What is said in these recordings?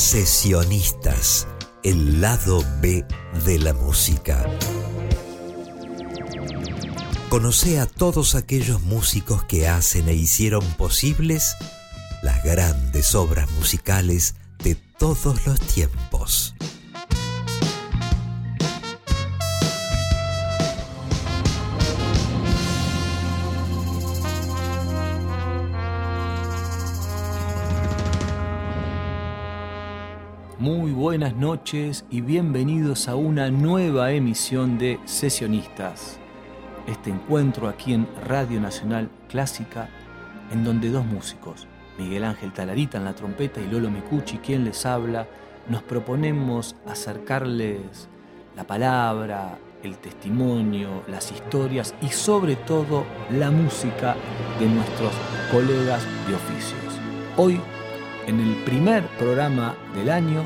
Sesionistas, el lado B de la música. Conoce a todos aquellos músicos que hacen e hicieron posibles las grandes obras musicales de todos los tiempos. Muy buenas noches y bienvenidos a una nueva emisión de Sesionistas. Este encuentro aquí en Radio Nacional Clásica, en donde dos músicos, Miguel Ángel Talarita en la trompeta y Lolo Micucci, quien les habla, nos proponemos acercarles la palabra, el testimonio, las historias y sobre todo la música de nuestros colegas de oficios. Hoy, en el primer programa del año,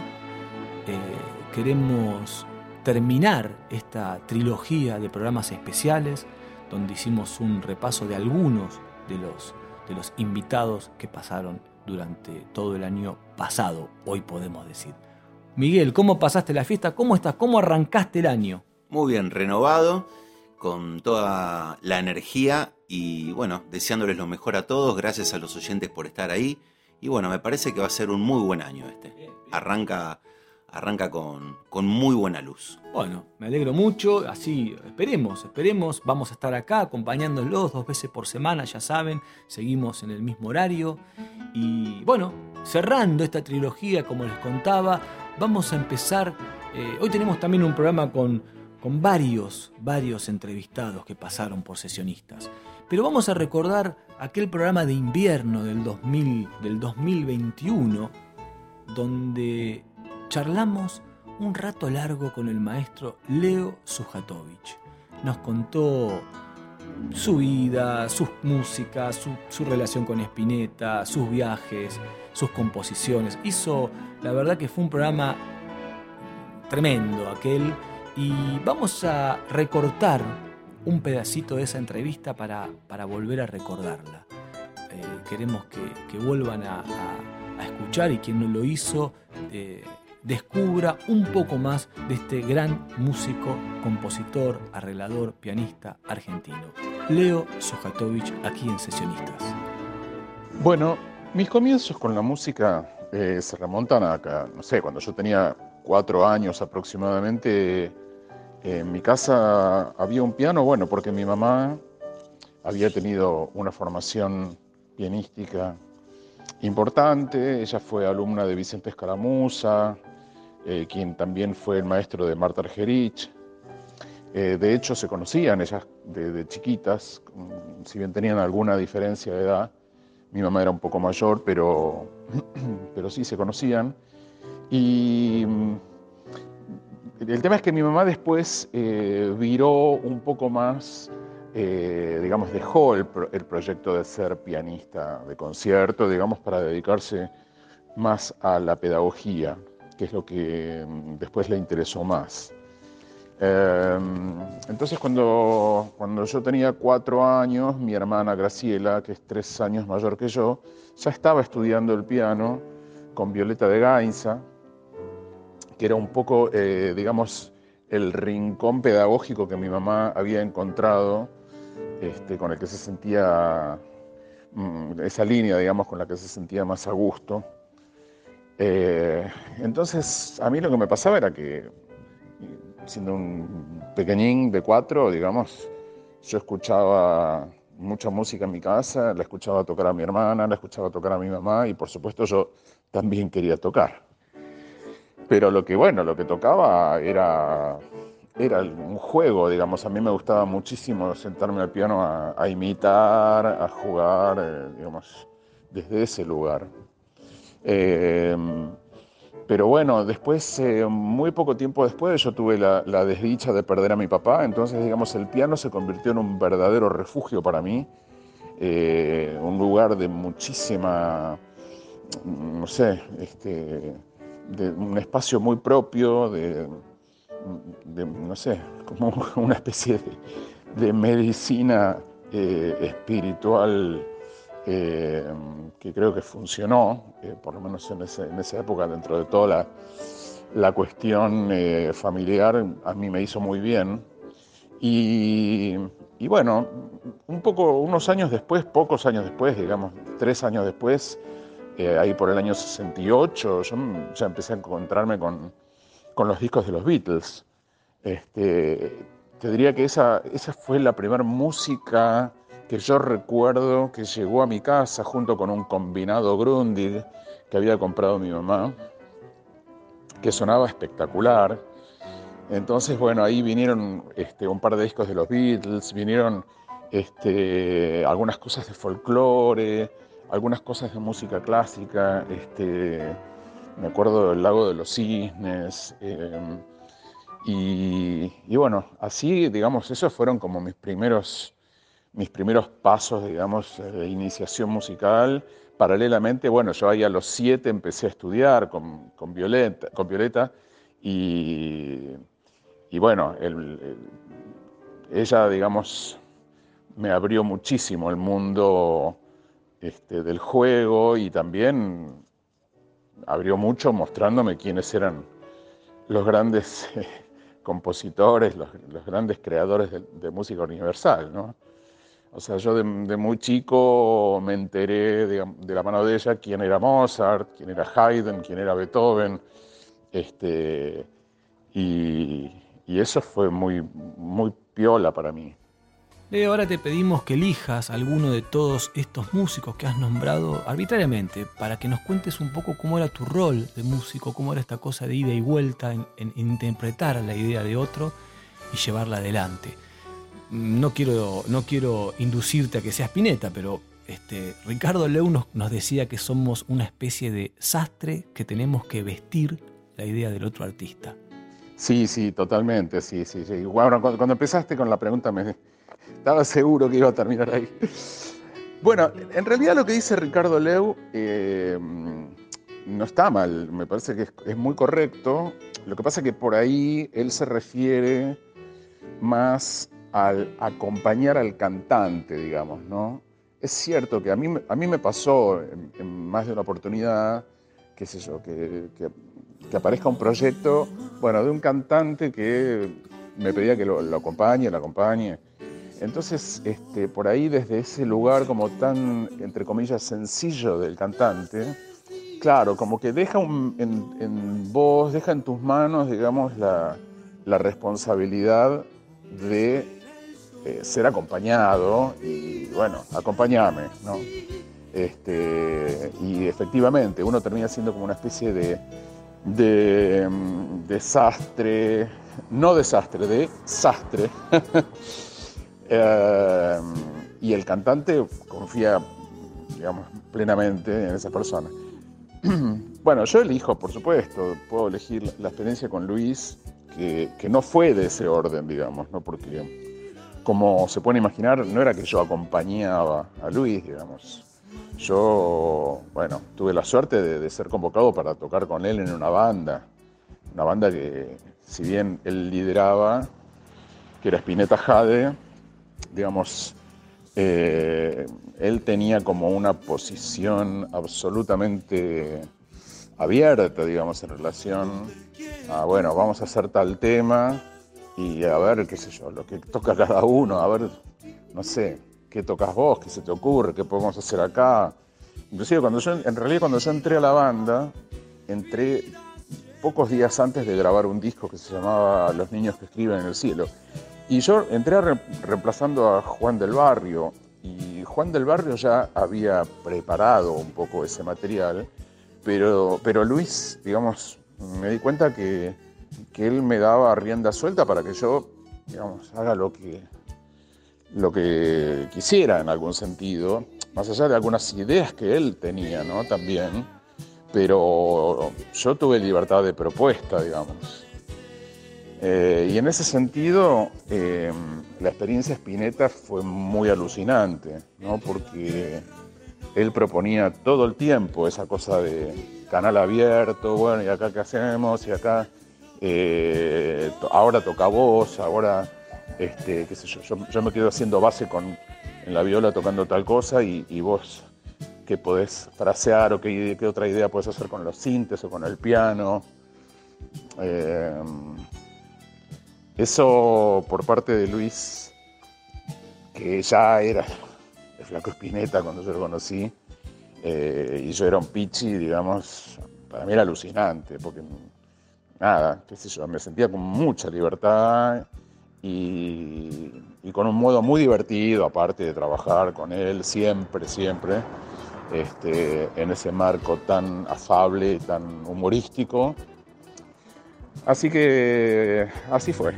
queremos terminar esta trilogía de programas especiales donde hicimos un repaso de algunos de los invitados que pasaron durante todo el año pasado, hoy podemos decir. Miguel, ¿cómo pasaste la fiesta? ¿Cómo estás? ¿Cómo arrancaste el año? Muy bien, renovado, con toda la energía y bueno, deseándoles lo mejor a todos, gracias a los oyentes por estar ahí. Y bueno, me parece que va a ser un muy buen año este. Arranca con muy buena luz. Bueno, me alegro mucho, así esperemos. Vamos a estar acá acompañándolos 2 veces por semana, ya saben, seguimos en el mismo horario. Y bueno, cerrando esta trilogía, como les contaba, vamos a empezar. Hoy tenemos también un programa con varios entrevistados que pasaron por Sesionistas. Pero vamos a recordar aquel programa de invierno del 2021, donde charlamos un rato largo con el maestro Leo Sujatovich. Nos contó su vida, sus músicas, su relación con Spinetta, sus viajes, sus composiciones. La verdad que fue un programa tremendo aquel, y vamos a recortar un pedacito de esa entrevista para volver a recordarla. Queremos que vuelvan a escuchar, y quien no lo hizo descubra un poco más de este gran músico, compositor, arreglador, pianista argentino, Leo Sujatovich, aquí en Sesionistas. Bueno, mis comienzos con la música se remontan a, no sé, cuando yo tenía 4 años aproximadamente. En mi casa había un piano, bueno, porque mi mamá había tenido una formación pianística importante. Ella fue alumna de Vicente Escaramuza, quien también fue el maestro de Marta Argerich. De hecho, se conocían ellas de chiquitas, si bien tenían alguna diferencia de edad. Mi mamá era un poco mayor, pero sí se conocían. Y el tema es que mi mamá después viró un poco más, dejó el proyecto de ser pianista de concierto, para dedicarse más a la pedagogía, que es lo que después le interesó más. Entonces cuando yo tenía 4 años, mi hermana Graciela, que es 3 años mayor que yo, ya estaba estudiando el piano con Violeta de Gainza, que era un poco, el rincón pedagógico que mi mamá había encontrado, con el que se sentía, esa línea, con la que se sentía más a gusto. Entonces, a mí lo que me pasaba era que, siendo un pequeñín de 4, yo escuchaba mucha música en mi casa, la escuchaba tocar a mi hermana, la escuchaba tocar a mi mamá, y por supuesto yo también quería tocar. Pero lo que tocaba era un juego, a mí me gustaba muchísimo sentarme al piano a imitar, a jugar, desde ese lugar. Pero bueno, después, muy poco tiempo después, yo tuve la desdicha de perder a mi papá, entonces, el piano se convirtió en un verdadero refugio para mí, un lugar de muchísima, de un espacio muy propio, como una especie de medicina espiritual que creo que funcionó, por lo menos en esa época, dentro de toda la cuestión familiar, a mí me hizo muy bien. Y bueno, unos años después, pocos años después, digamos 3 años después, ahí por el año 68, yo ya empecé a encontrarme con los discos de los Beatles. Te diría que esa fue la primera música que yo recuerdo que llegó a mi casa junto con un combinado Grundig que había comprado mi mamá, que sonaba espectacular. Entonces, bueno, ahí vinieron un par de discos de los Beatles, vinieron algunas cosas de folclore, algunas cosas de música clásica, me acuerdo del Lago de los Cisnes, y bueno, así, digamos, esos fueron como mis primeros pasos, digamos, de iniciación musical. Paralelamente, bueno, yo ahí a los 7 empecé a estudiar con Violeta y bueno, ella, digamos, me abrió muchísimo el mundo del juego y también abrió mucho mostrándome quiénes eran los grandes compositores, los grandes creadores de música universal, ¿no? O sea, yo de muy chico me enteré de la mano de ella quién era Mozart, quién era Haydn, quién era Beethoven, y eso fue muy, muy piola para mí. Leo, ahora te pedimos que elijas alguno de todos estos músicos que has nombrado arbitrariamente para que nos cuentes un poco cómo era tu rol de músico, cómo era esta cosa de ida y vuelta en interpretar la idea de otro y llevarla adelante. No quiero inducirte a que seas Spinetta, pero Ricardo Leu nos decía que somos una especie de sastre que tenemos que vestir la idea del otro artista. Sí, totalmente, sí. Bueno, cuando empezaste con la pregunta estaba seguro que iba a terminar ahí. Bueno, en realidad lo que dice Ricardo Leu no está mal, me parece que es muy correcto. Lo que pasa es que por ahí él se refiere más al acompañar al cantante, digamos, ¿no? Es cierto que a mí me pasó en más de una oportunidad, qué sé yo, que aparezca un proyecto, bueno, de un cantante que me pedía que lo acompañe, la acompañe. Entonces, por ahí desde ese lugar como tan, entre comillas, sencillo del cantante, claro, como que deja en vos, deja en tus manos, digamos, la responsabilidad de ser acompañado y, bueno, acompáñame, ¿no? Y efectivamente, uno termina siendo como una especie de desastre, no desastre, de sastre. Y el cantante confía, digamos, plenamente en esa persona. Bueno, yo elijo, por supuesto, puedo elegir la experiencia con Luis, que no fue de ese orden, digamos, ¿no? Porque, como se pueden imaginar, no era que yo acompañaba a Luis, digamos. Yo, bueno, tuve la suerte de ser convocado para tocar con él en una banda que, si bien él lideraba, que era Spinetta Jade, digamos, él tenía como una posición absolutamente abierta, digamos, en relación a, bueno, vamos a hacer tal tema y a ver, qué sé yo, lo que toca cada uno, a ver, no sé, qué tocas vos, qué se te ocurre, qué podemos hacer acá. Inclusive cuando yo entré a la banda, entré pocos días antes de grabar un disco que se llamaba Los niños que escriben en el cielo. Y yo entré reemplazando a Juan del Barrio, y Juan del Barrio ya había preparado un poco ese material, pero Luis, digamos, me di cuenta que él me daba rienda suelta para que yo, digamos, haga lo que quisiera en algún sentido, más allá de algunas ideas que él tenía, ¿no? También, pero yo tuve libertad de propuesta, digamos. Y en ese sentido, la experiencia Spinetta fue muy alucinante, ¿no? Porque él proponía todo el tiempo esa cosa de canal abierto, bueno, y acá qué hacemos, y acá ahora toca vos, ahora, qué sé yo me quedo haciendo base en la viola tocando tal cosa y vos qué podés frasear o qué otra idea podés hacer con los sintes o con el piano. Eso por parte de Luis, que ya era el Flaco Spinetta cuando yo lo conocí, y yo era un pichi, digamos, para mí era alucinante, porque nada, qué sé yo, me sentía con mucha libertad y con un modo muy divertido, aparte de trabajar con él siempre, en ese marco tan afable y tan humorístico. Así que así fue.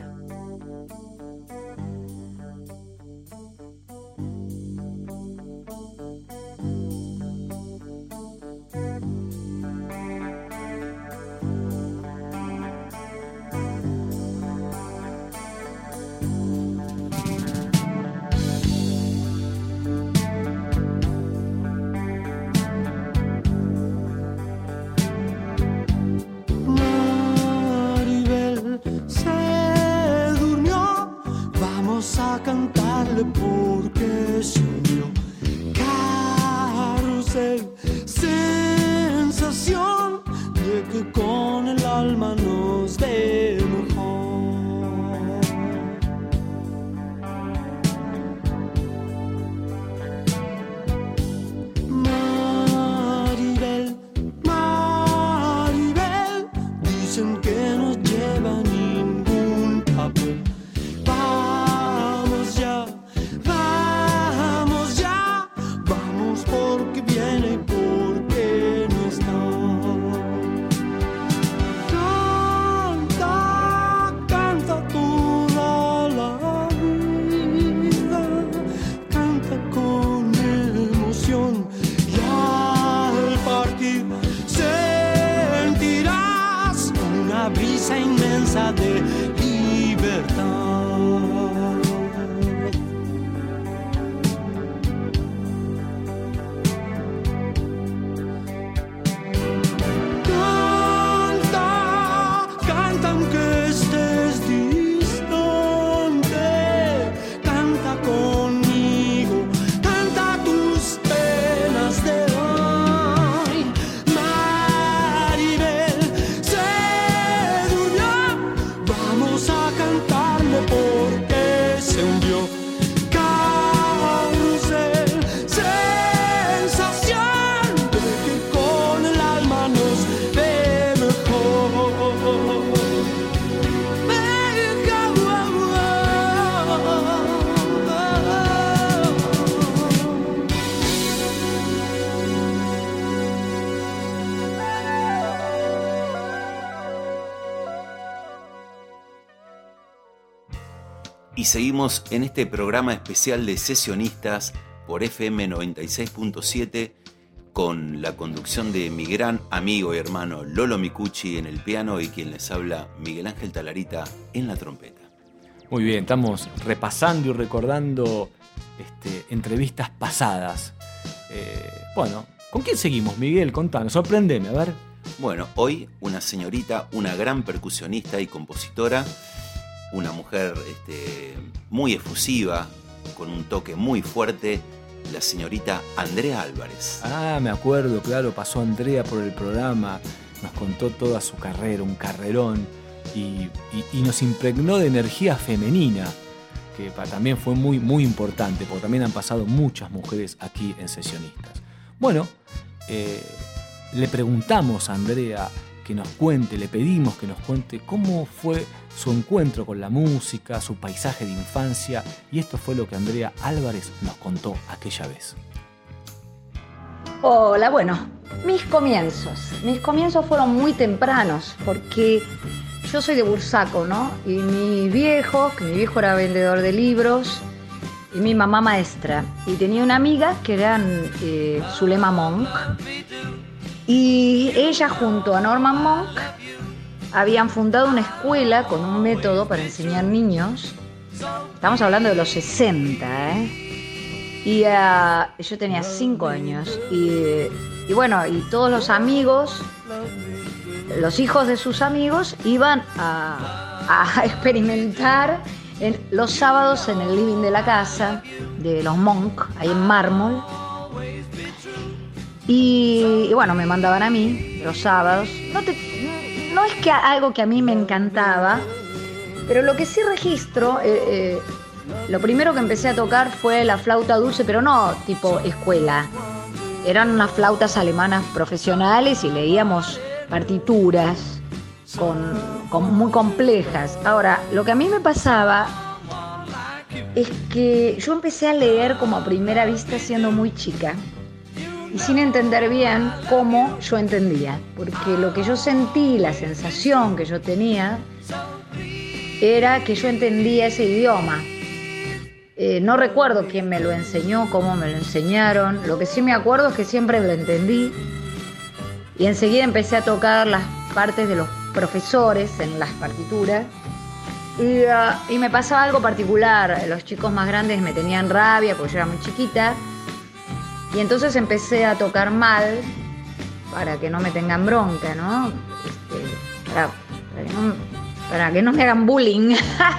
Y seguimos en este programa especial de sesionistas por FM 96.7 con la conducción de mi gran amigo y hermano Lolo Micucci en el piano y quien les habla Miguel Ángel Talarita en la trompeta. Muy bien, estamos repasando y recordando entrevistas pasadas. Bueno, ¿con quién seguimos, Miguel? Contanos, sorprendeme, a ver. Bueno, hoy una señorita, una gran percusionista y compositora, una mujer muy efusiva, con un toque muy fuerte, la señorita Andrea Álvarez. Ah, me acuerdo, claro, pasó Andrea por el programa, nos contó toda su carrera, un carrerón, y nos impregnó de energía femenina, que también fue muy, muy importante, porque también han pasado muchas mujeres aquí en Sesionistas. Bueno, le preguntamos a Andrea que nos cuente, le pedimos que nos cuente cómo fue su encuentro con la música, su paisaje de infancia, y esto fue lo que Andrea Álvarez nos contó aquella vez. Hola, bueno, mis comienzos fueron muy tempranos, porque yo soy de Bursaco, ¿no? Y mi viejo era vendedor de libros, y mi mamá maestra, y tenía una amiga que era Zulema Monk, y ella junto a Norman Monk habían fundado una escuela con un método para enseñar niños. Estamos hablando de los 60, Y yo tenía 5 años. Y bueno, y todos los amigos, los hijos de sus amigos, iban a experimentar los sábados en el living de la casa de los Monk, ahí en Mármol. Y bueno, me mandaban a mí los sábados. No es que algo que a mí me encantaba, pero lo que sí registro, lo primero que empecé a tocar fue la flauta dulce, pero no tipo escuela. Eran unas flautas alemanas profesionales y leíamos partituras muy complejas. Ahora, lo que a mí me pasaba es que yo empecé a leer como a primera vista siendo muy chica y sin entender bien cómo yo entendía, porque lo que yo sentí, la sensación que yo tenía, era que yo entendía ese idioma. No recuerdo quién me lo enseñó, cómo me lo enseñaron. Lo que sí me acuerdo es que siempre lo entendí y enseguida empecé a tocar las partes de los profesores en las partituras y me pasaba algo particular. Los chicos más grandes me tenían rabia porque yo era muy chiquita y entonces empecé a tocar mal para que no me tengan bronca, ¿no? Para que no me hagan bullying.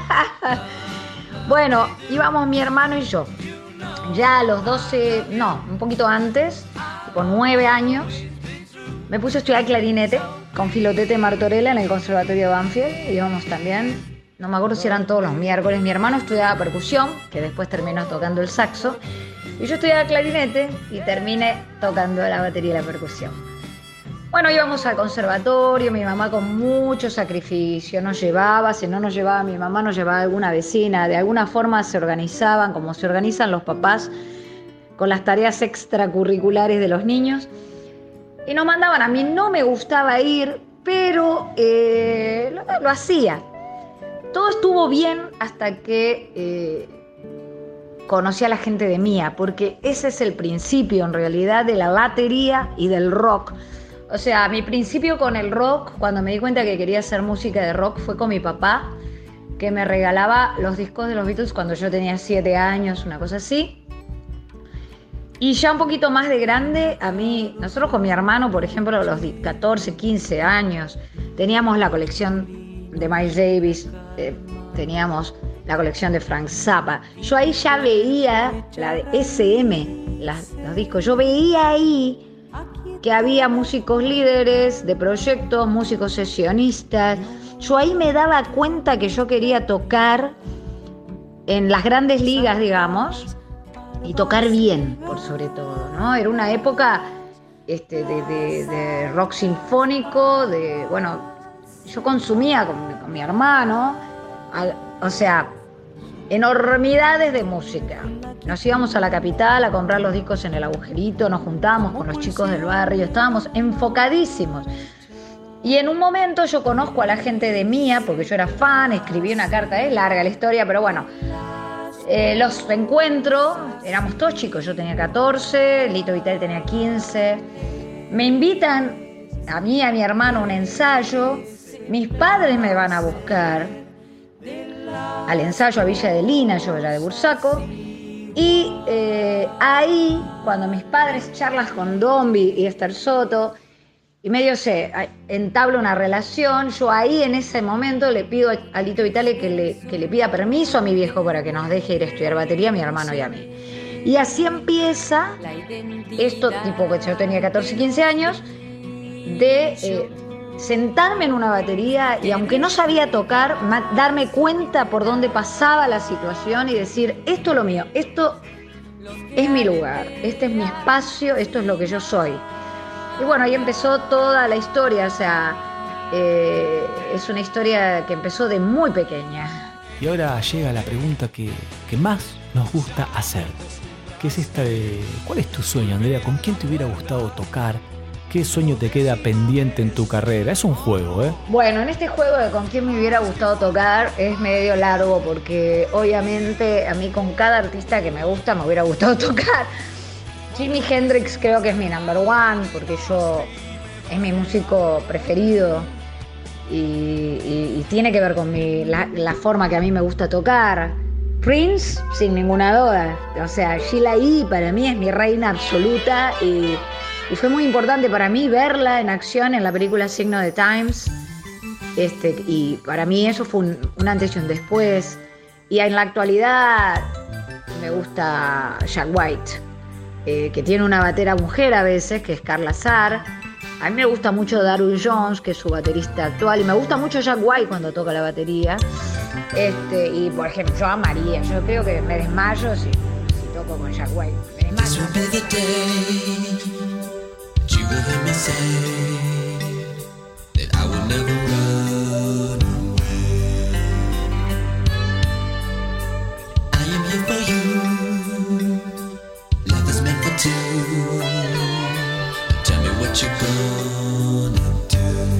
Bueno, íbamos mi hermano y yo. Ya a los 12, no, un poquito antes, tipo 9 años, me puse a estudiar clarinete con Filotete Martorella en el Conservatorio de Banfield. Íbamos también, no me acuerdo si eran todos los miércoles. Mi hermano estudiaba percusión, que después terminó tocando el saxo, y yo estudiaba clarinete y terminé tocando la batería y la percusión. Bueno, íbamos al conservatorio, mi mamá con mucho sacrificio nos llevaba, si no nos llevaba mi mamá, nos llevaba alguna vecina, de alguna forma se organizaban, como se organizan los papás con las tareas extracurriculares de los niños, y nos mandaban. A mí no me gustaba ir, pero lo hacía. Todo estuvo bien hasta que conocí a la gente de Mía, porque ese es el principio en realidad de la batería y del rock. O sea, mi principio con el rock, cuando me di cuenta que quería hacer música de rock, fue con mi papá, que me regalaba los discos de los Beatles cuando yo tenía 7 años, una cosa así. Y ya un poquito más de grande, nosotros con mi hermano, por ejemplo, a los 14, 15 años, teníamos la colección de Miles Davis, teníamos la colección de Frank Zappa. Yo ahí ya veía la de SM, los discos. Yo veía ahí que había músicos líderes de proyectos, músicos sesionistas. Yo ahí me daba cuenta que yo quería tocar en las grandes ligas, digamos, y tocar bien, por sobre todo, ¿no? Era una época de rock sinfónico, yo consumía con mi hermano, enormidades de música. Nos íbamos a la capital a comprar los discos en el agujerito, nos juntábamos con los chicos del barrio, estábamos enfocadísimos. Y en un momento yo conozco a la gente de Mía, porque yo era fan, escribí una carta, es larga la historia, pero bueno, los encuentro, éramos todos chicos, yo tenía 14, Lito Vitale tenía 15, me invitan a mí y a mi hermano a un ensayo, mis padres me van a buscar al ensayo a Villa de Lina, yo era de Bursaco, y ahí, cuando mis padres charlan con Dombi y Esther Soto, y medio se entabla una relación, yo ahí en ese momento le pido a Lito Vitale que le pida permiso a mi viejo para que nos deje ir a estudiar batería a mi hermano y a mí. Y así empieza esto, tipo que yo tenía 14, 15 años, de sentarme en una batería y aunque no sabía tocar, darme cuenta por dónde pasaba la situación y decir, esto es lo mío, esto es mi lugar, este es mi espacio, esto es lo que yo soy. Y bueno, ahí empezó toda la historia, o sea, es una historia que empezó de muy pequeña. Y ahora llega la pregunta que más nos gusta hacer, que es esta de, ¿cuál es tu sueño, Andrea? ¿Con quién te hubiera gustado tocar? ¿Qué sueño te queda pendiente en tu carrera? Es un juego, ¿eh? Bueno, en este juego de con quién me hubiera gustado tocar es medio largo porque obviamente a mí con cada artista que me gusta me hubiera gustado tocar. Jimi Hendrix creo que es mi number one porque es mi músico preferido y tiene que ver con la forma que a mí me gusta tocar. Prince, sin ninguna duda. O sea, Sheila E. para mí es mi reina absoluta y fue muy importante para mí verla en acción en la película Signo de Times. Y para mí eso fue un antes y un después. Y en la actualidad me gusta Jack White. que tiene una batera mujer a veces, que es Carla Azar. A mí me gusta mucho Darryl Jones, que es su baterista actual, y me gusta mucho Jack White cuando toca la batería. Y por ejemplo, yo amaría, yo creo que me desmayo si toco con Jack White. Me desmayo. What you gonna do?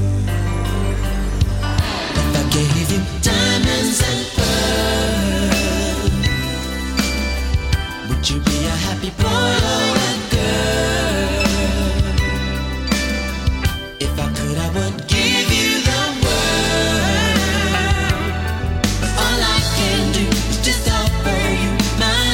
If I gave you diamonds and pearls, would you be a happy boy or a girl? If I could, I would give you the world. All I can do is just offer you my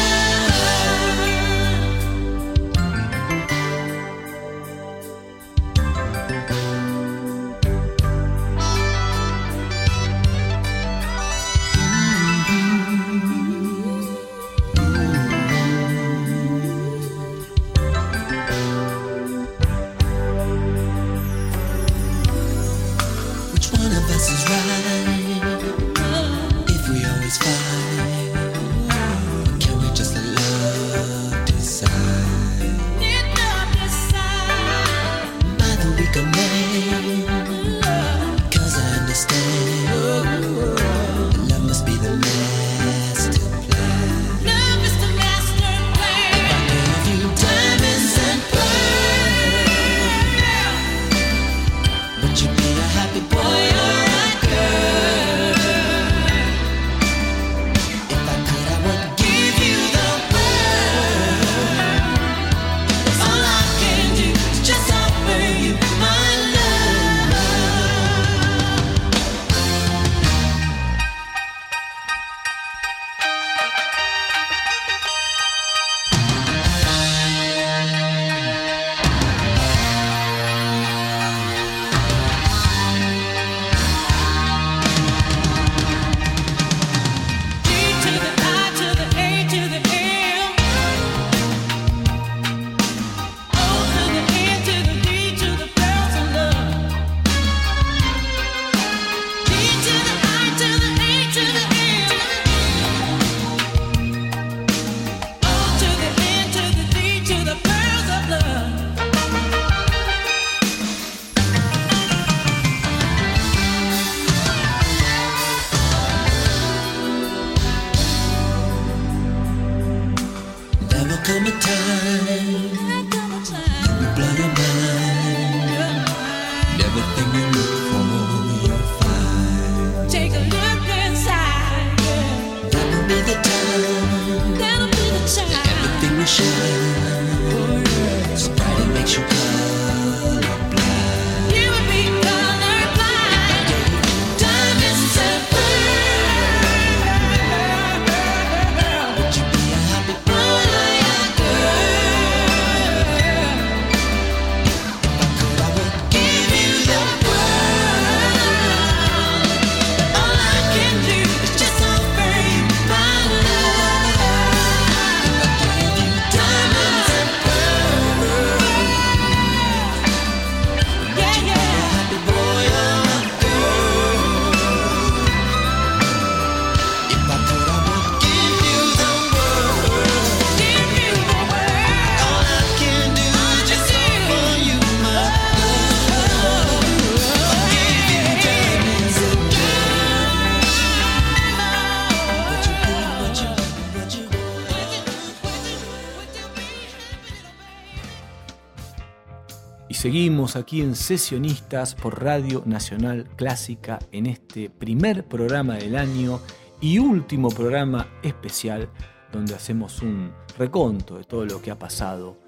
Seguimos aquí en Sesionistas por Radio Nacional Clásica en este primer programa del año y último programa especial donde hacemos un reconto de todo lo que ha pasado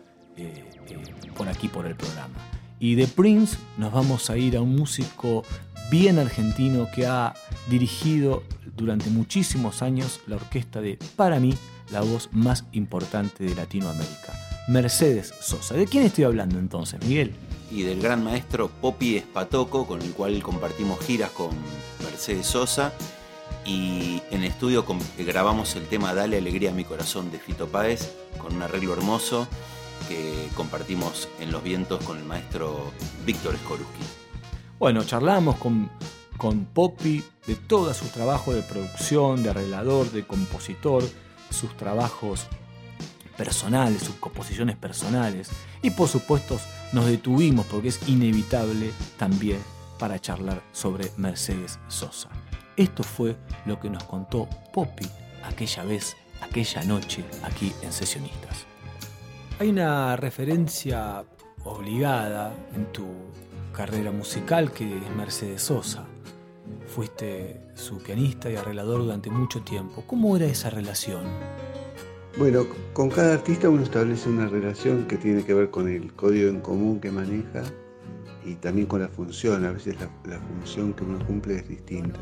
por aquí por el programa. Y de Prince nos vamos a ir a un músico bien argentino que ha dirigido durante muchísimos años la orquesta de, para mí, la voz más importante de Latinoamérica, Mercedes Sosa. ¿De quién estoy hablando entonces, Miguel? Y del gran maestro Popi Espatoco, con el cual compartimos giras con Mercedes Sosa, y en estudio grabamos el tema Dale Alegría a mi Corazón de Fito Páez con con un arreglo hermoso que compartimos en Los Vientos con el maestro Víctor Skorupski. Bueno, charlamos con Poppy de todo su trabajo de producción, de arreglador, de compositor, sus trabajos personales, sus composiciones personales, y por supuesto nos detuvimos porque es inevitable también para charlar sobre Mercedes Sosa. Esto fue lo que nos contó Poppy aquella vez, aquella noche aquí en Sesionistas. Hay una referencia obligada en tu carrera musical que es Mercedes Sosa. Fuiste su pianista y arreglador durante mucho tiempo. ¿Cómo era esa relación? Bueno, con cada artista uno establece una relación que tiene que ver con el código en común que maneja y también con la función. A veces la función que uno cumple es distinta.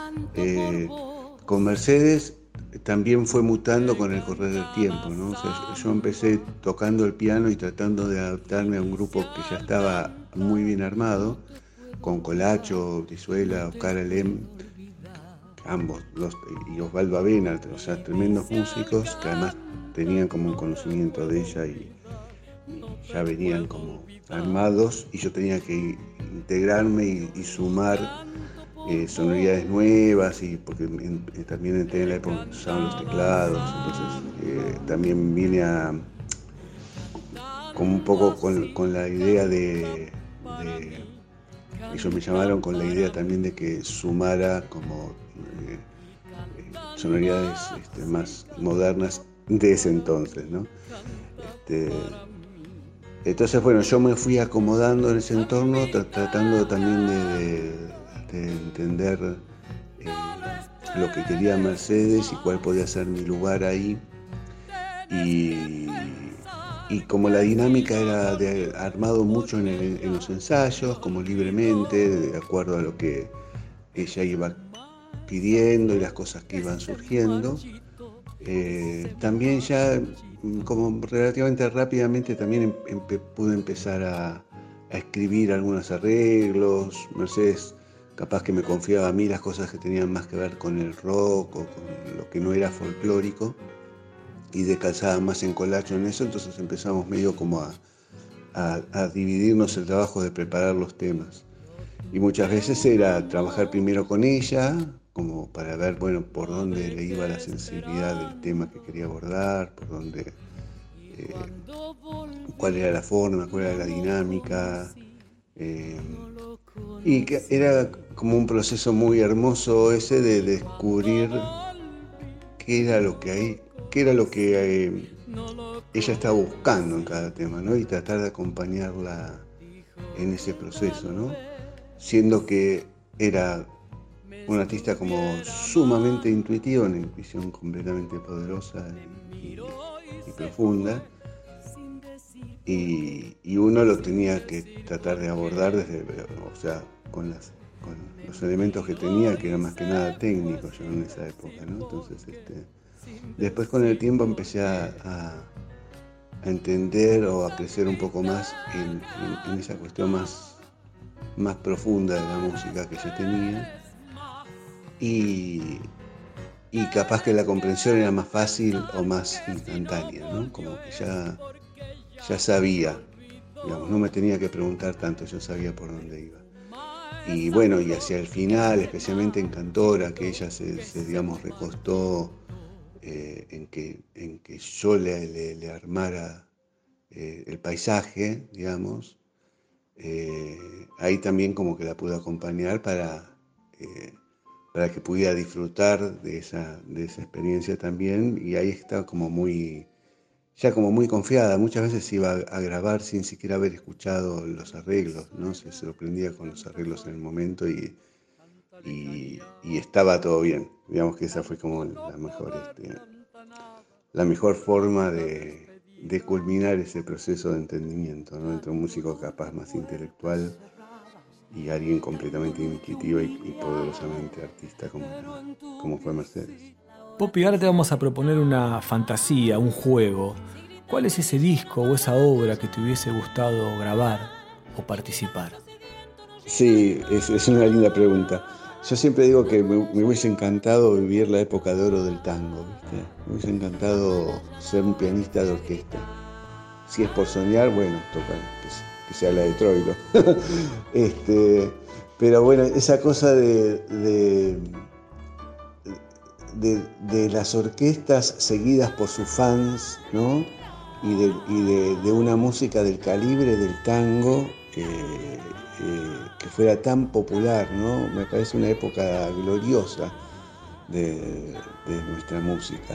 Con Mercedes también fue mutando con el correr del tiempo, ¿no? O sea, yo empecé tocando el piano y tratando de adaptarme a un grupo que ya estaba muy bien armado, con Colacho, Brizuela, Oscar Alem, ambos, y Osvaldo Avena, o sea, tremendos músicos que además tenían como un conocimiento de ella y ya venían como armados, y yo tenía que integrarme y sumar sonoridades nuevas, y porque también entré en la época que usaban los teclados, entonces también vine a como un poco con la idea de ellos me llamaron con la idea también de que sumara como sonoridades más modernas de ese entonces, ¿no? Entonces, bueno, yo me fui acomodando en ese entorno, tratando también de entender lo que quería Mercedes y cuál podía ser mi lugar ahí. Y como la dinámica era de armado mucho en los ensayos, como libremente, de acuerdo a lo que ella iba pidiendo y las cosas que iban surgiendo, también ya como relativamente rápidamente también pude empezar a escribir algunos arreglos. Mercedes capaz que me confiaba a mí las cosas que tenían más que ver con el rock o con lo que no era folclórico, y descansaba más en Colacho en eso. Entonces empezamos medio como a dividirnos el trabajo de preparar los temas, y muchas veces era trabajar primero con ella como para ver, bueno, por dónde le iba la sensibilidad del tema que quería abordar, por dónde, cuál era la forma, cuál era la dinámica, y que era como un proceso muy hermoso ese de descubrir qué era lo que ella estaba buscando en cada tema, ¿no? Y tratar de acompañarla en ese proceso, ¿no? Siendo que era un artista como sumamente intuitivo, una intuición completamente poderosa y profunda, y uno lo tenía que tratar de abordar desde, o sea, con los elementos que tenía, que eran más que nada técnicos yo en esa época, ¿no? Entonces, después con el tiempo empecé a entender o a crecer un poco más en esa cuestión más profunda de la música que yo tenía, y capaz que la comprensión era más fácil o más instantánea, ¿no? Como que ya sabía, digamos, no me tenía que preguntar tanto, yo sabía por dónde iba. Y bueno, y hacia el final, especialmente en Cantora, que ella se digamos, recostó en que yo le armara el paisaje, digamos, ahí también como que la pude acompañar para que pudiera disfrutar de esa experiencia también, y ahí está como muy confiada. Muchas veces iba a grabar sin siquiera haber escuchado los arreglos, ¿no? Se sorprendía con los arreglos en el momento y estaba todo bien. Digamos que esa fue como la mejor forma de culminar ese proceso de entendimiento, ¿no? Entre un músico capaz más intelectual y alguien completamente intuitivo y poderosamente artista como fue Mercedes. Poppy, ahora te vamos a proponer una fantasía, un juego. ¿Cuál es ese disco o esa obra que te hubiese gustado grabar o participar? Sí, es una linda pregunta. Yo siempre digo que me hubiese encantado vivir la época de oro del tango, ¿viste? Me hubiese encantado ser un pianista de orquesta. Si es por soñar, bueno, toca que sea la de Troilo. Pero bueno, esa cosa de las orquestas seguidas por sus fans, ¿no? Y de una música del calibre del tango que fuera tan popular, ¿no? Me parece una época gloriosa de nuestra música.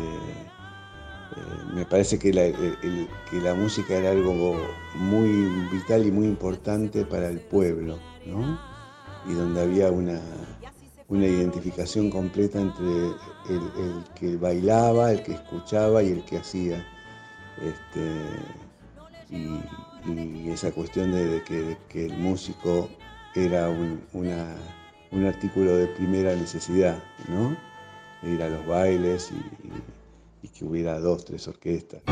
Me parece que la música era algo muy vital y muy importante para el pueblo, ¿no? Y donde había una identificación completa entre el que bailaba, el que escuchaba y el que hacía. Y esa cuestión de que el músico era un artículo de primera necesidad, ¿no? De ir a los bailes y que hubiera 2, 3 orquestas.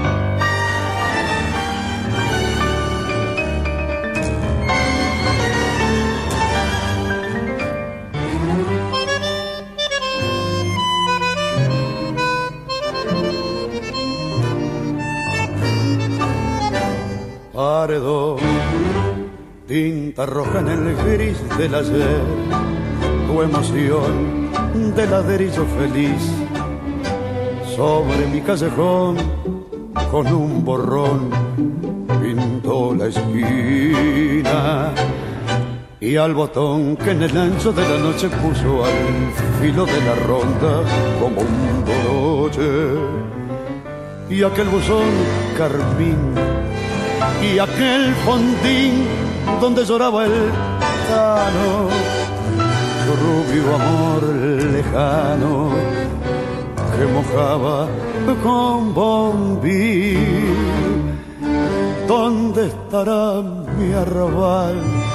Paredón, tinta roja en el gris del ayer, tu emoción de ladrillo feliz, sobre mi callejón con un borrón pintó la esquina, y al botón que en el ancho de la noche puso al filo de la ronda como un boroche, y aquel buzón carmín y aquel fondín donde lloraba el tano, su rubio amor lejano que mojaba con bombín. ¿Dónde estará mi arrabal?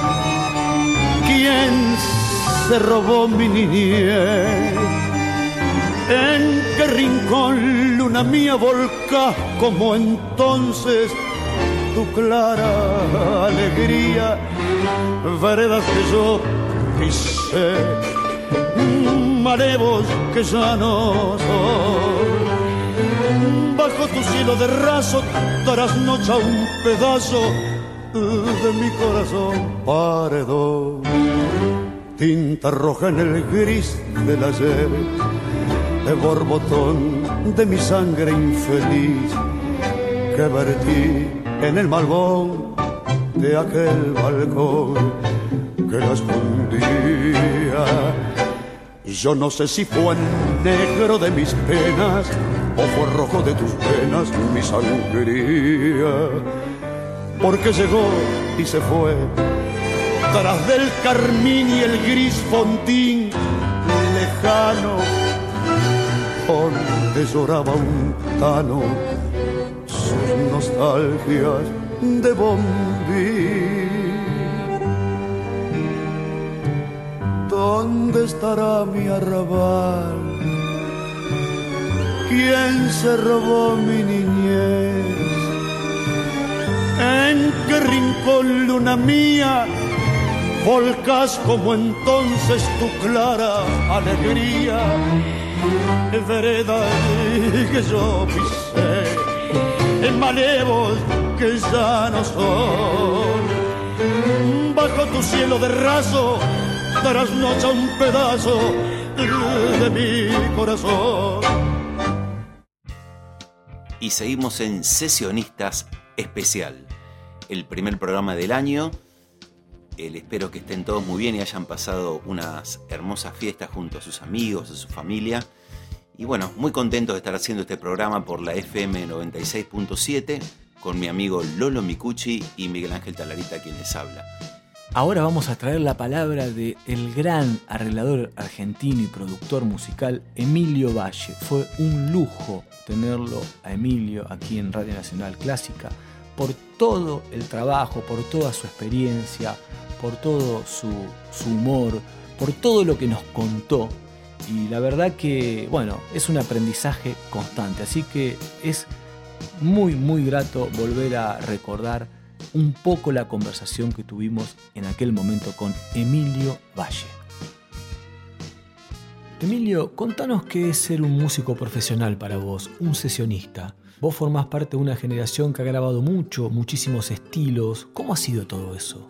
¿Quién se robó mi niñez? ¿En qué rincón, luna mía, volcás como entonces tu clara alegría? Veredas que yo pisé, malevos que ya no soy. Bajo tu cielo de raso trasnocha un pedazo de mi corazón. Paredón, tinta roja en el gris del ayer, de borbotón de mi sangre infeliz que vertí en el malvón de aquel balcón que la escondía. Yo no sé si fue negro de mis penas o fue rojo de tus penas mi sangría, porque llegó y se fue tras del carmín y el gris fondín lejano donde lloraba un tano sus nostalgias de bombín. ¿Dónde estará mi arrabal? ¿Quién se robó mi niñez? ¿En qué rincón, luna mía, volcás como entonces tu clara alegría? Vereda que yo pisé, en malevos que ya no son. Bajo tu cielo de raso trasnocha un pedazo de mi corazón. Y seguimos en Sesionistas Especial, el primer programa del año. Espero que estén todos muy bien y hayan pasado unas hermosas fiestas junto a sus amigos, a su familia. Y bueno, muy contentos de estar haciendo este programa por la FM 96.7 con mi amigo Lolo Micucci y Miguel Ángel Talarita, quien les habla. Ahora vamos a traer la palabra del gran arreglador argentino y productor musical Emilio Valle. Fue un lujo tenerlo a Emilio aquí en Radio Nacional Clásica por todo el trabajo, por toda su experiencia, por todo su humor, por todo lo que nos contó. Y la verdad que, bueno, es un aprendizaje constante. Así que es muy, muy grato volver a recordar un poco la conversación que tuvimos en aquel momento con Emilio Valle. Emilio, contanos qué es ser un músico profesional para vos, un sesionista. Vos formás parte de una generación que ha grabado muchísimos estilos. ¿Cómo ha sido todo eso?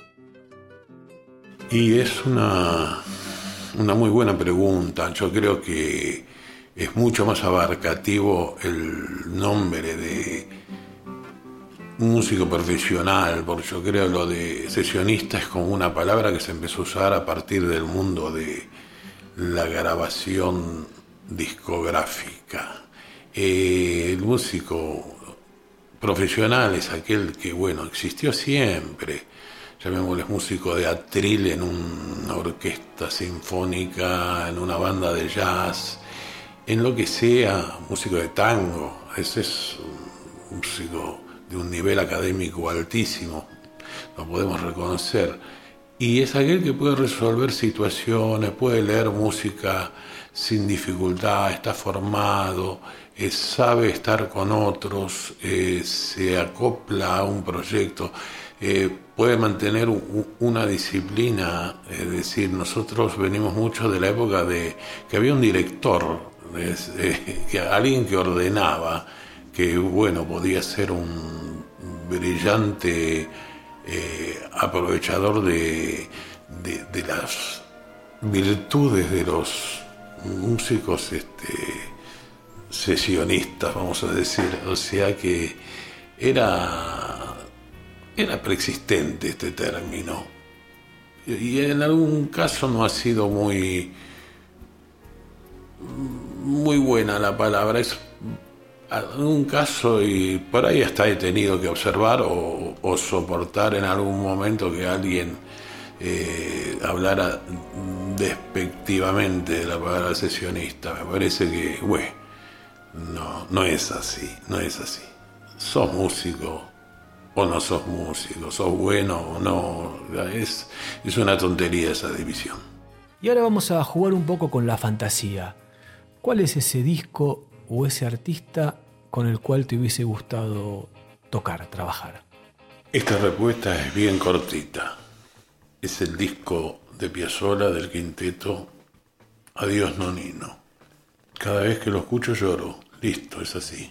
Y es una muy buena pregunta. Yo creo que es mucho más abarcativo el nombre de músico profesional, porque yo creo que lo de sesionista es como una palabra que se empezó a usar a partir del mundo de la grabación discográfica. El músico profesional es aquel que, bueno, existió siempre, llamémosle músico de atril en una orquesta sinfónica, en una banda de jazz, en lo que sea, músico de tango. Ese es un músico de un nivel académico altísimo, lo podemos reconocer. Y es aquel que puede resolver situaciones, puede leer música sin dificultad, está formado, sabe estar con otros, se acopla a un proyecto, puede mantener una disciplina. Es decir, nosotros venimos mucho de la época de que había un director, que alguien que ordenaba, que bueno, podía ser un brillante aprovechador de las virtudes de los músicos sesionistas, vamos a decir. O sea que era preexistente este término, y en algún caso no ha sido muy buena la palabra. Es algún caso, y por ahí hasta he tenido que observar o soportar en algún momento que alguien hablara despectivamente de la palabra sesionista. Me parece que, no es así, no es así. Sos músico o no sos músico, sos bueno o no. Es una tontería esa división. Y ahora vamos a jugar un poco con la fantasía. ¿Cuál es ese disco o ese artista con el cual te hubiese gustado tocar, trabajar? Esta respuesta es bien cortita. Es el disco de Piazzolla del quinteto Adiós Nonino. Cada vez que lo escucho lloro. Listo, es así.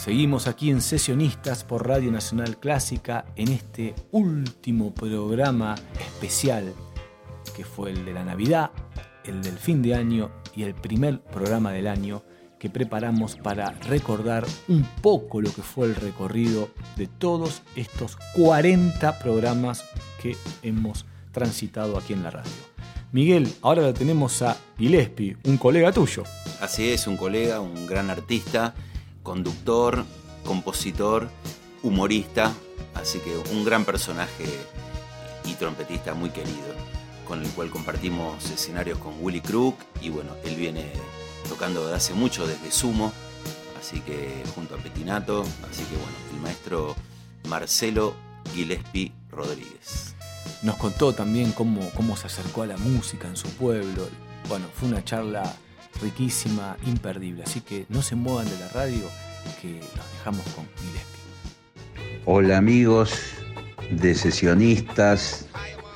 Seguimos aquí en Sesionistas por Radio Nacional Clásica en este último programa especial que fue el de la Navidad, el del fin de año y el primer programa del año que preparamos para recordar un poco lo que fue el recorrido de todos estos 40 programas que hemos transitado aquí en la radio. Miguel, ahora lo tenemos a Gillespie, un colega tuyo. Así es, un colega, un gran artista, conductor, compositor, humorista, así que un gran personaje y trompetista muy querido, con el cual compartimos escenarios con Willy Crook y bueno, él viene tocando desde hace mucho, desde Sumo, así que junto a Petinato, así que bueno, el maestro Marcelo Gillespie Rodríguez. Nos contó también cómo se acercó a la música en su pueblo. Bueno, fue una charla riquísima, imperdible, así que no se muevan de la radio, que los dejamos con Gillespie. Hola amigos de Sesionistas,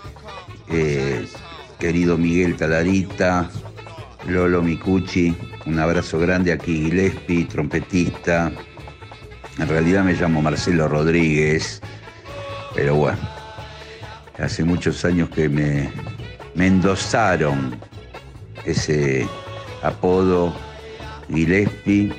querido Miguel Talarita, Lolo Micucci, un abrazo grande aquí, Gillespie, trompetista. En realidad me llamo Marcelo Rodríguez, pero bueno, hace muchos años que me endosaron ese apodo Gillespie,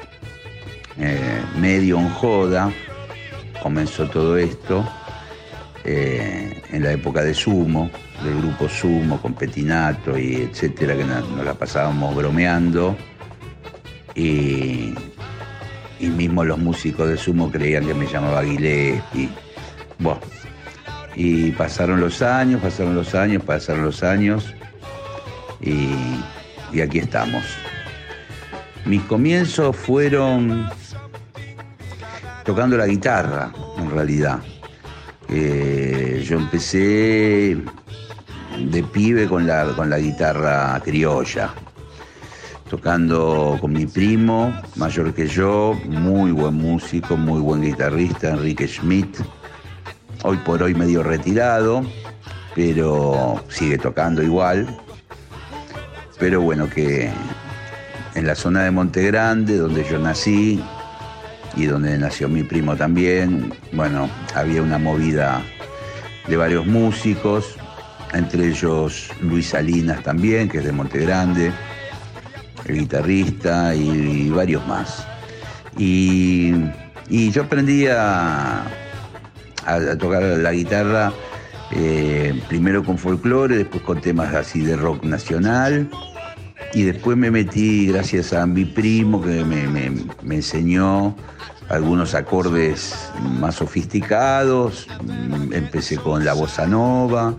medio en joda. Comenzó todo esto en la época de Sumo, del grupo Sumo, con Petinato y etcétera, que nos la pasábamos bromeando y mismo los músicos de Sumo creían que me llamaba Gillespie. Bueno, y pasaron los años y aquí estamos. Mis comienzos fueron tocando la guitarra, en realidad. Yo empecé de pibe con la guitarra criolla, tocando con mi primo, mayor que yo, muy buen músico, muy buen guitarrista, Enrique Schmidt, hoy por hoy medio retirado, pero sigue tocando igual. Pero bueno, que en la zona de Monte Grande, donde yo nací y donde nació mi primo también, bueno, había una movida de varios músicos, entre ellos Luis Salinas también, que es de Monte Grande, el guitarrista, y varios más. Y yo aprendí a tocar la guitarra primero con folclore, después con temas así de rock nacional, y después me metí gracias a mi primo que me enseñó algunos acordes más sofisticados. Empecé con la bossa nova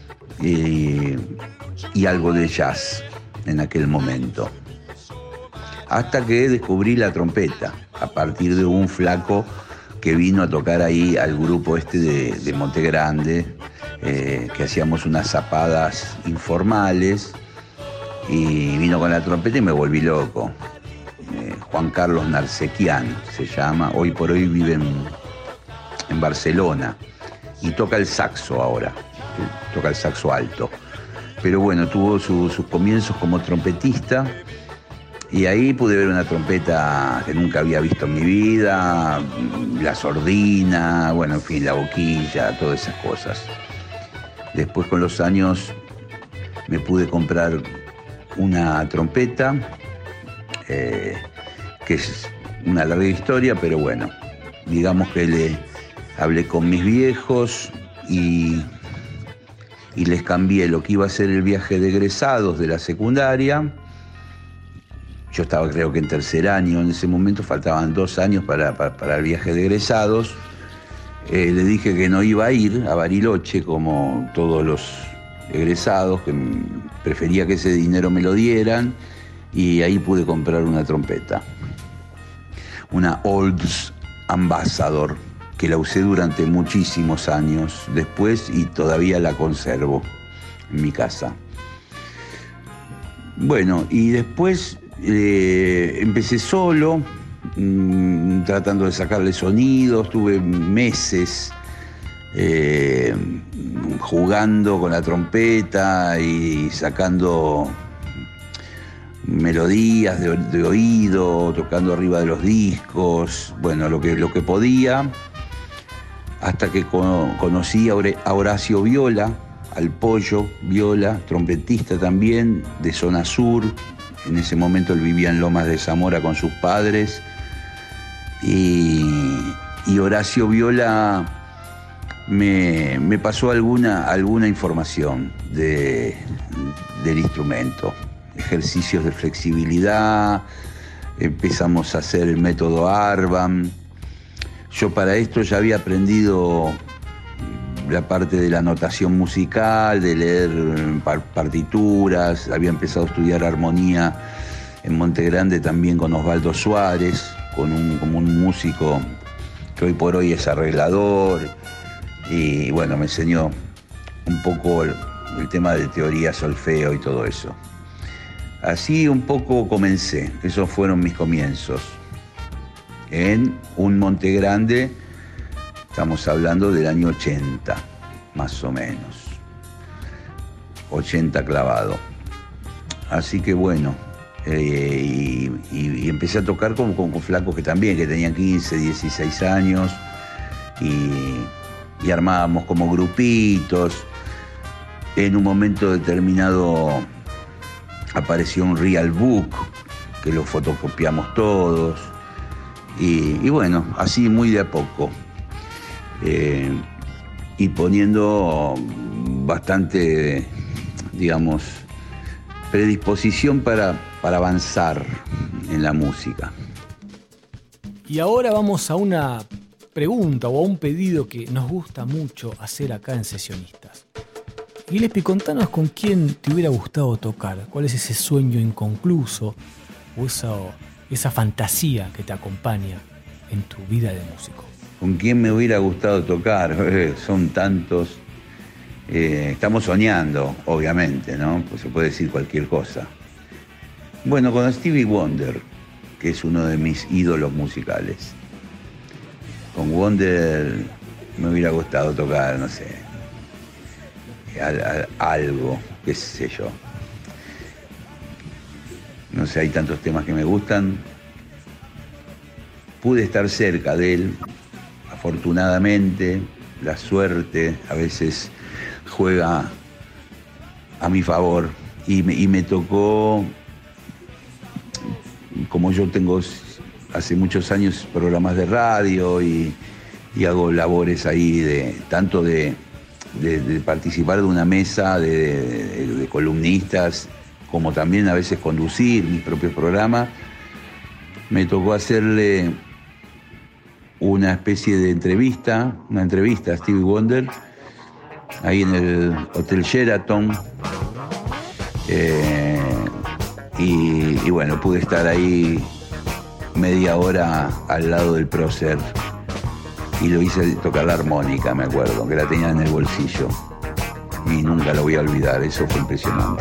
y algo de jazz en aquel momento, hasta que descubrí la trompeta a partir de un flaco que vino a tocar ahí al grupo este de Monte Grande, que hacíamos unas zapadas informales, y vino con la trompeta y me volví loco. Juan Carlos Narsequian se llama, hoy por hoy vive en Barcelona y toca el saxo ahora, toca el saxo alto. Pero bueno, tuvo sus comienzos como trompetista, y ahí pude ver una trompeta que nunca había visto en mi vida, la sordina, bueno, en fin, la boquilla, todas esas cosas. Después, con los años, me pude comprar una trompeta, que es una larga historia, pero bueno, digamos que le hablé con mis viejos y les cambié lo que iba a ser el viaje de egresados de la secundaria. Yo estaba, creo que en tercer año en ese momento, faltaban 2 años para el viaje de egresados. Le dije que no iba a ir a Bariloche como todos los egresados, que prefería que ese dinero me lo dieran, y ahí pude comprar una trompeta, una Olds Ambassador, que la usé durante muchísimos años después y todavía la conservo en mi casa. Bueno, y después empecé solo, tratando de sacarle sonidos. Tuve meses jugando con la trompeta y sacando melodías de oído, tocando arriba de los discos, bueno, lo que podía, hasta que conocí a Horacio Viola, al Pollo Viola, trompetista también, de zona sur. En ese momento él vivía en Lomas de Zamora con sus padres. Y Horacio Viola me pasó alguna información del instrumento. Ejercicios de flexibilidad, empezamos a hacer el método Arban. Yo para esto ya había aprendido la parte de la notación musical, de leer partituras, había empezado a estudiar armonía en Monte Grande también con Osvaldo Suárez, como un músico que hoy por hoy es arreglador, y bueno, me enseñó un poco el tema de teoría, solfeo y todo eso. Así un poco comencé, esos fueron mis comienzos. En un Monte Grande, estamos hablando del año 80, más o menos. 80 clavado. Así que bueno, y empecé a tocar con flacos que tenían 15, 16 años, y armábamos como grupitos. En un momento determinado apareció un Real Book, que lo fotocopiamos todos, y bueno, así muy de a poco, y poniendo bastante, digamos, predisposición para avanzar en la música. Y ahora vamos a una pregunta o a un pedido que nos gusta mucho hacer acá en Sesionistas. Gillespie, contanos con quién te hubiera gustado tocar, cuál es ese sueño inconcluso o esa fantasía que te acompaña en tu vida de músico. ¿Con quién me hubiera gustado tocar? Son tantos. Estamos soñando, obviamente, ¿no? Pues se puede decir cualquier cosa. Bueno, con Stevie Wonder, que es uno de mis ídolos musicales. Con Wonder me hubiera gustado tocar, no sé, algo, qué sé yo. No sé, hay tantos temas que me gustan. Pude estar cerca de él, afortunadamente. La suerte a veces juega a mi favor, y me tocó, como yo tengo hace muchos años programas de radio y hago labores ahí tanto de participar de una mesa de columnistas, como también a veces conducir mis propios programas. Me tocó hacerle una especie de entrevista a Stevie Wonder, ahí en el Hotel Sheraton. Y bueno, pude estar ahí media hora al lado del prócer, y lo hice tocar la armónica, me acuerdo, que la tenía en el bolsillo, y nunca lo voy a olvidar, eso fue impresionante.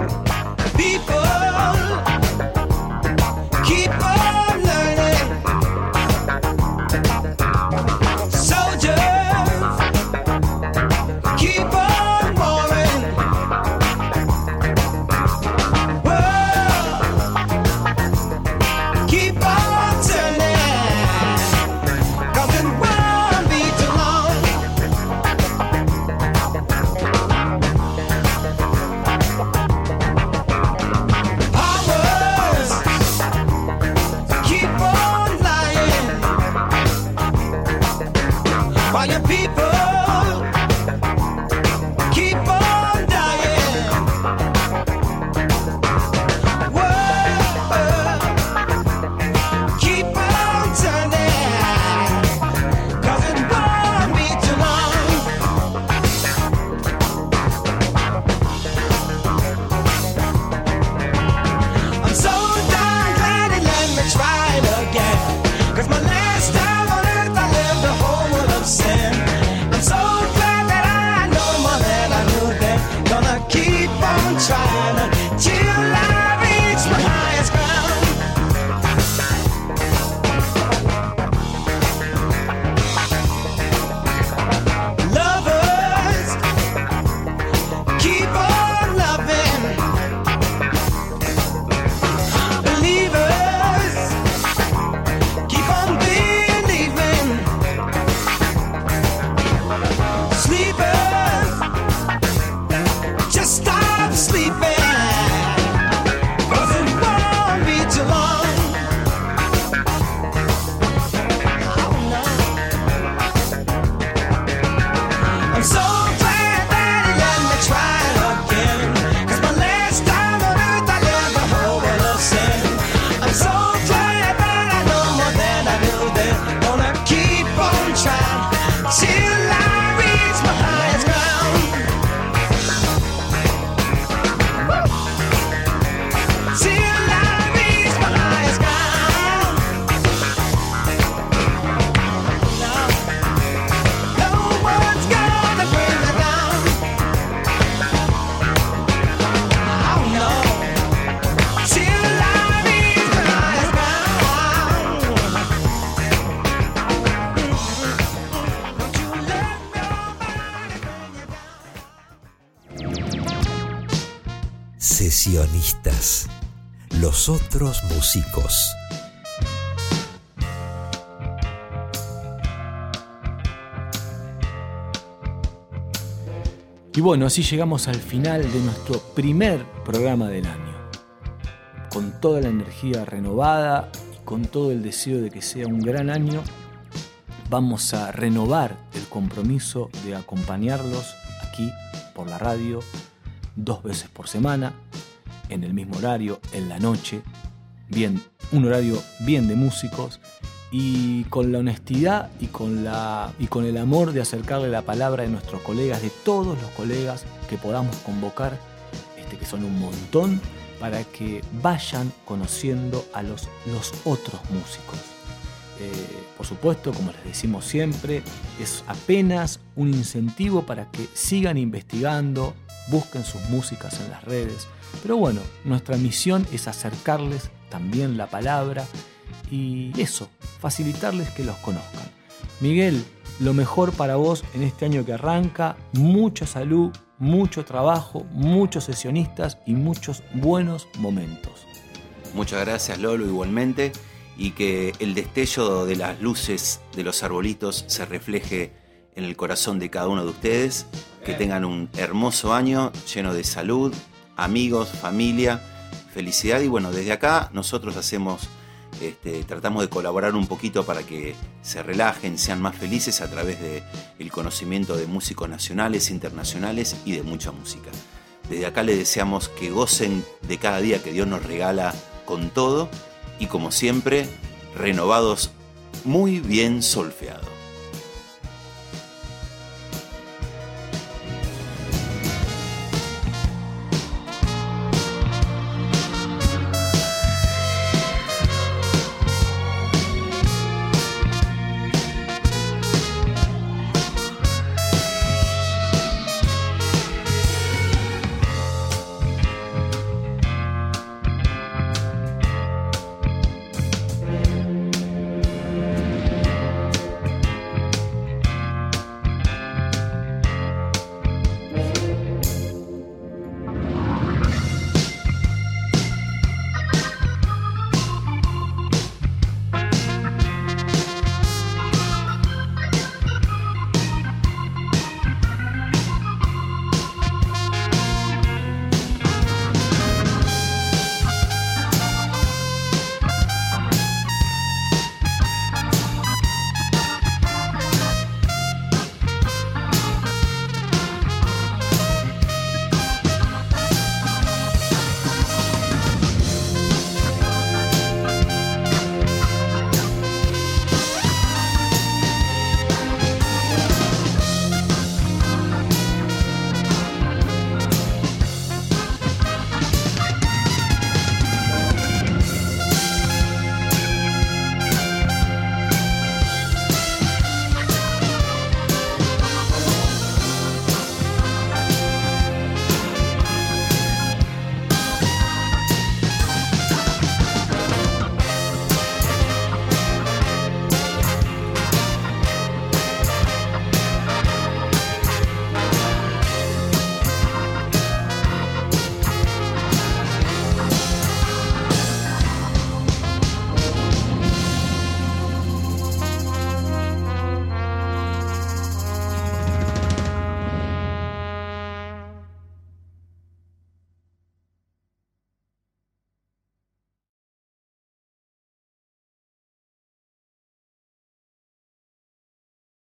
Sesionistas, los otros músicos. Y bueno, así llegamos al final de nuestro primer programa del año. Con toda la energía renovada y con todo el deseo de que sea un gran año, vamos a renovar el compromiso de acompañarlos aquí por la radio 2 veces por semana, en el mismo horario, en la noche, bien, un horario bien de músicos, y con la honestidad y con el amor de acercarle la palabra de nuestros colegas, de todos los colegas que podamos convocar, que son un montón, para que vayan conociendo a los otros músicos. Por supuesto, como les decimos siempre, es apenas un incentivo para que sigan investigando, busquen sus músicas en las redes. Pero bueno, nuestra misión es acercarles también la palabra y eso, facilitarles que los conozcan. Miguel, lo mejor para vos en este año que arranca, mucha salud, mucho trabajo, muchos sesionistas y muchos buenos momentos. Muchas gracias, Lolo, igualmente, y que el destello de las luces de los arbolitos se refleje en el corazón de cada uno de ustedes, que tengan un hermoso año lleno de salud, amigos, familia, felicidad, y bueno, desde acá nosotros tratamos de colaborar un poquito para que se relajen, sean más felices a través del conocimiento de músicos nacionales, internacionales y de mucha música. Desde acá les deseamos que gocen de cada día que Dios nos regala con todo y como siempre, renovados, muy bien solfeados.